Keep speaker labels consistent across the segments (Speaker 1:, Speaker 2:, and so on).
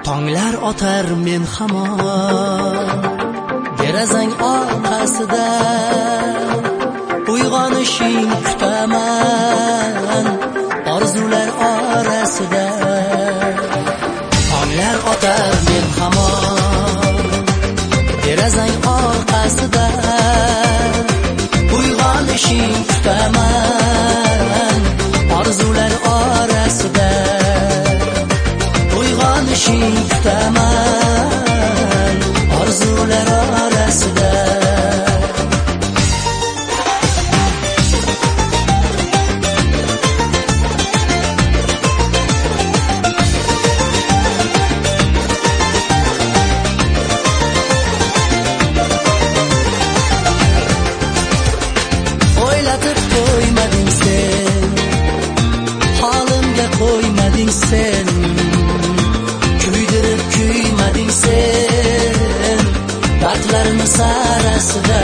Speaker 1: Tonglar otar men hamon derazang orqasida, uyg'onishing kutaman orzular orasida. Tonglar otar men hamon derazang orqasida, uyg'onishing kutaman orzular orasida. Uyg'onishing kutaman orzular orasida. O'ylatib qo'ymading sen, holimga qo'ymading sen, kuydirib kuymading sen dardlarni sarasida.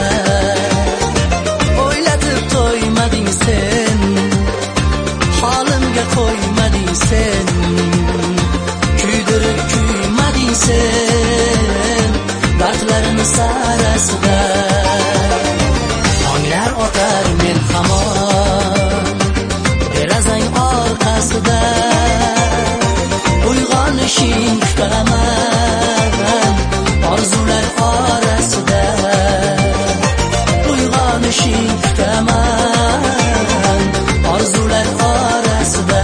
Speaker 1: O'ylatib to'ymading sen, holimga qo'ymading sen, kuydirib kuymading sen dardlarni sarasida. Tonglar otar men hamon derazang orqasida, uyg'onishing kutaman orzular orasida. Uyg'onishing kutaman orzular orasida.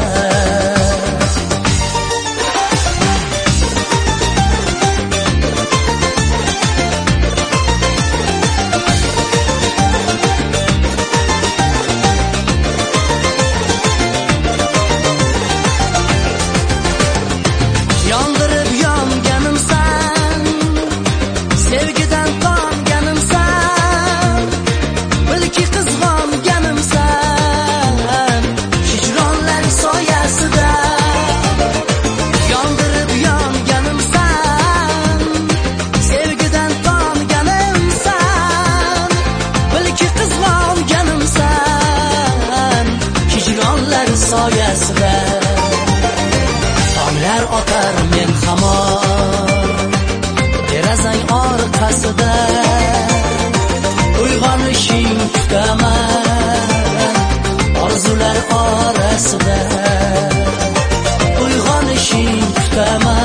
Speaker 1: Yondirib yonganimsan, sevgidan tonganimsan, bilki qizg'onganimsan hijronlar soyasida. Yondirib yonganimsan, sevgidan tonganimsan, bilki qizg'onganimsan hijronlar soyasida. Tonglar otar men hamon derazang orqasida, uyg'onishing kutaman orzular orasida. Uyg'onishing kutaman